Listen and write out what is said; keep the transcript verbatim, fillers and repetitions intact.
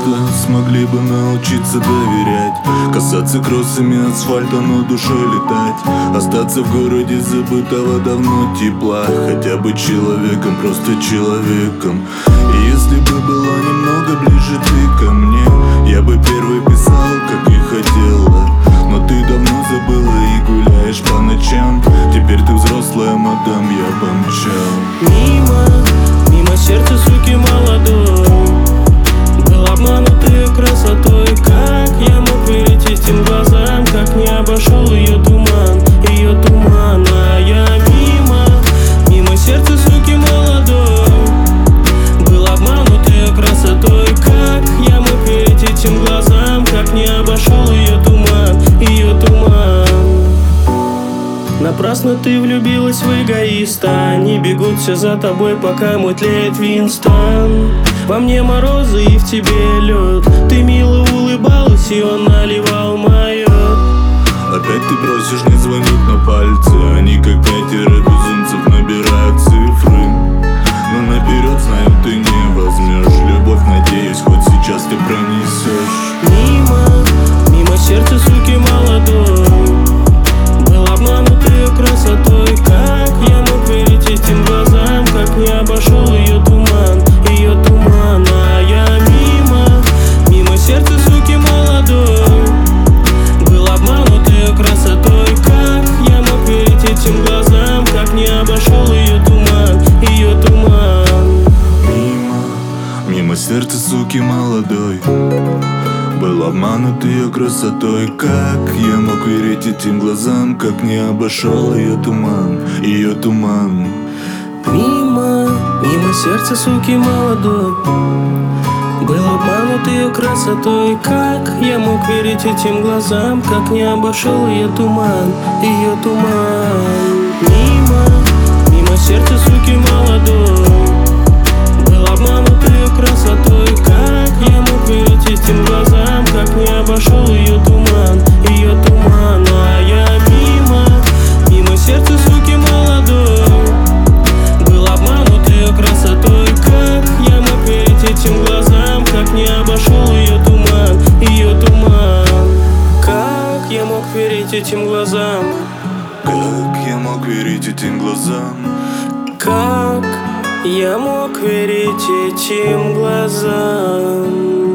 просто смогли бы научиться доверять, касаться кроссами асфальта, но душой летать, остаться в городе забытого давно тепла, хотя бы человеком, просто человеком. И если бы была немного ближе ты ко мне, я бы первый писал, как и хотела. Но ты давно забыла и гуляешь по ночам. Теперь ты взрослая мадам, я помчал. Мимо, мимо сердца суки молодой, был обманут ее красотой. Как я мог верить этим глазам, как не обошел ее туман, ее туман. А я мимо, мимо сердца суки молодой, был обманут ее красотой. Как я мог верить этим глазам, как не обошел ее туман, ее туман. Напрасно ты влюбилась в эгоиста, они бегут все за тобой, пока мой тлеет Винстон. Во мне морозы и в тебе лед, ты мило улыбалась, и он наливал майот. Опять ты просишь не звонить на пальцы, они как пятеро безумцев набирают цифры. Но наперед знаю, ты не возьмешь любовь, надеюсь, хоть сейчас ты пронесешь. Мимо, мимо сердца суки молодой, был обманут ее красотой. Как я мог верить этим глазам, как не обошел ее туман, ее туман. А я мимо, мимо сердца суки молодой, был обманут ее красотой. Как я мог верить этим глазам, как не обошел ее туман, ее туман. Мимо, мимо сердца суки молодой, был обманут ее красотой. Как я мог верить этим глазам, как не обошел ее туман, ее туман. Мимо, мимо сердца суки молодой, был обманут ее красотой. Как я мог верить этим глазам, как не обошел ее туман, ее туман. Мимо, мимо сердца суки молодой, был обманут ее красотой. Как я мог верить этим глазам, как не обошел ее туман, ее туман. А я мимо, мимо сердца суки молодой, был обманут ее красотой. Как я мог верить этим глазам, как не обошел ее туман, ее туман. Как я мог верить этим глазам, Как я мог верить этим глазам, как я мог верить этим глазам.